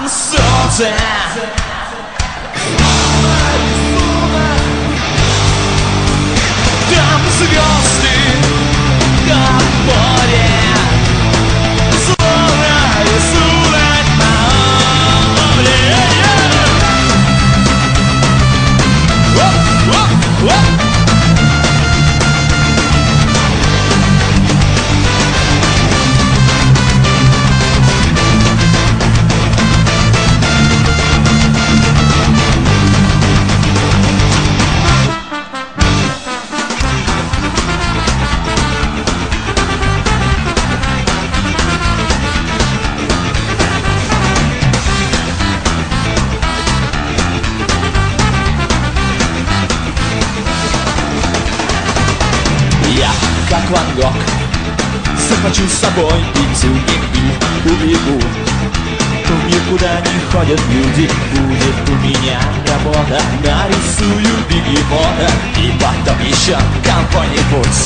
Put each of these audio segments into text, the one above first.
Там солнце, там звезды, там море, словно рисунок на море. Оп, оп, оп. Я, как Ван Гог, захвачу с собой этюдник и убегу. В мир, куда не ходят люди, будет у меня работа. Нарисую бегемота и потом еще кого-нибудь.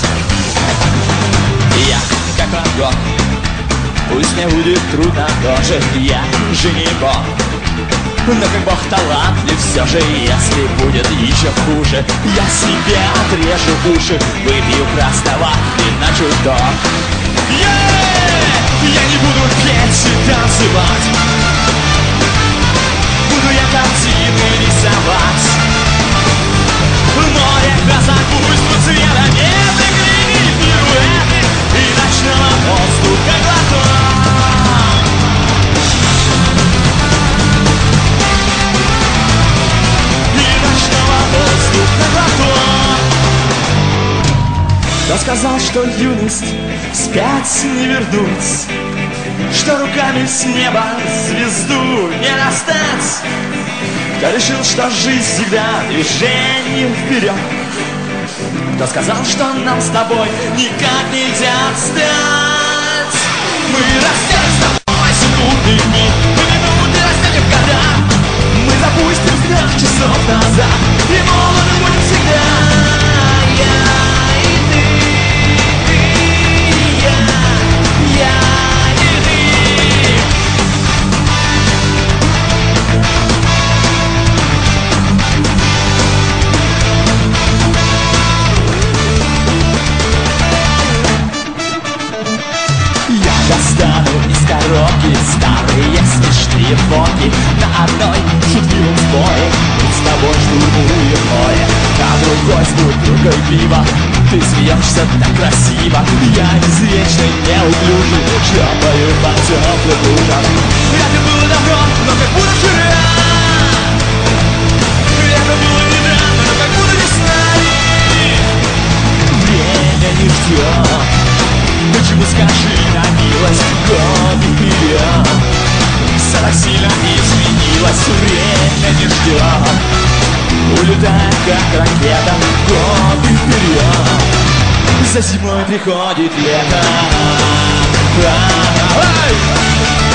Я, как Ван Гог, пусть мне будет трудно тоже, я же не бог. Но как бог талантлив все же, если будет еще хуже, я себе отрежу уши, выпью красного и на чуток. Я не буду петь и танцевать, буду я картины рисовать. В море красок пусть будет цвета, нет игры, пируэты и ночного воздуха глоток. Кто сказал, что юность вспять не вернуть, что руками с неба звезду не достать? Кто решил, что жизнь всегда движением вперед? Кто сказал, что нам с тобой никак нельзя отстать? Мы растем с тобой секунды дни, мы минуты растянем в года. Мы запустим взгляд часов назад, и молоды будем всегда. Достану из коробки старые смешные фотки. На одной шутливом сборе мы с тобой штурмуем море, на другой с бутылкой пива. Ты смеешься так красиво, я извечный, неуклюжий, шлепаю по теплым лужам. Это было давно, но как будто вчера. Это было недавно, но как будто весна. Время не ждет. Почему, скажи, на милость, годы вперед? Все так сильно изменилось, время не ждет. Улетает, как ракета, годы вперед. За зимой приходит лето. Ай!